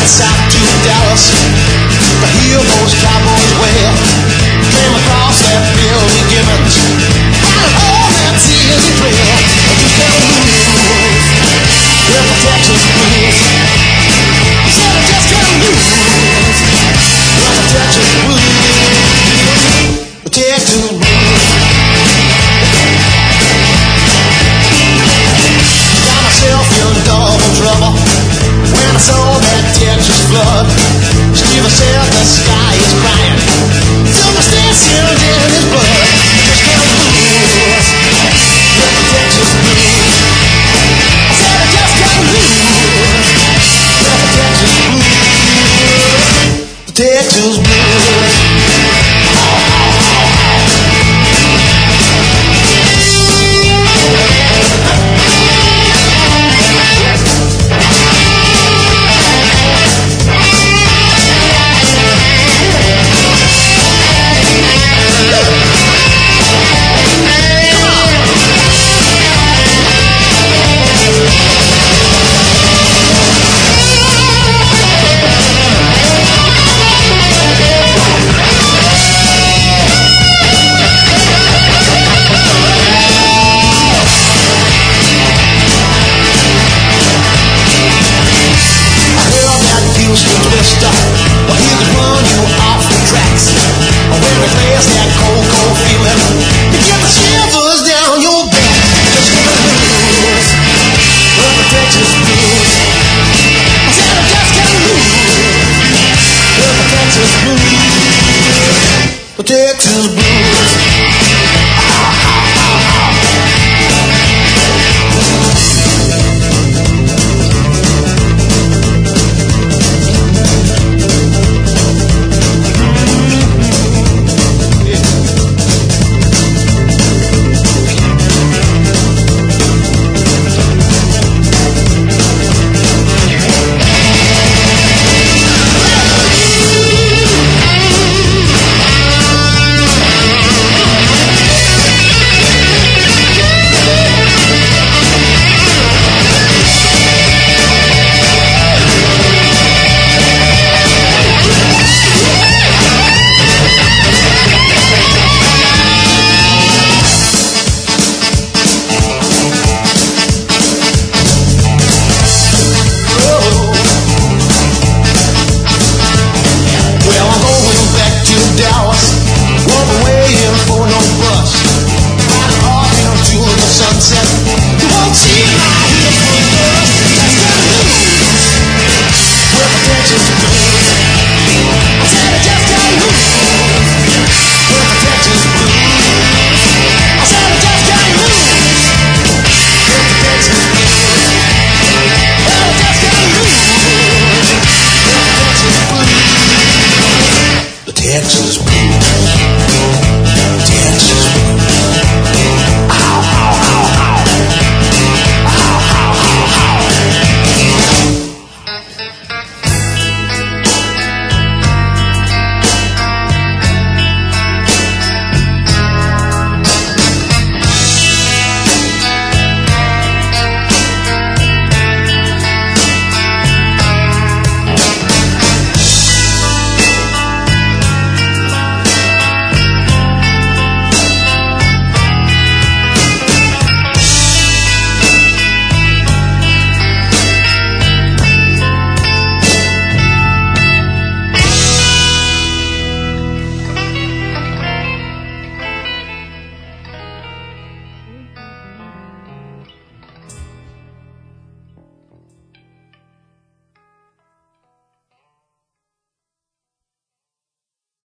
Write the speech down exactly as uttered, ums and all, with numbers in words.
south to Dallas, the heel those cowboys wear. Came across that Billy Gibbons, had it all that tears and prayer. I just can't lose, with the Texas blues. He said I just can't lose, with the Texas blues. The Texas blues. Got myself in double trouble when I saw that Texas flood. Steve said the sky is crying, superstition in his blood. Just can't lose, with the Texas blues. I said I just can't lose, with the Texas blues. The Texas blues. Well, he could run you off the tracks when we plays that cold.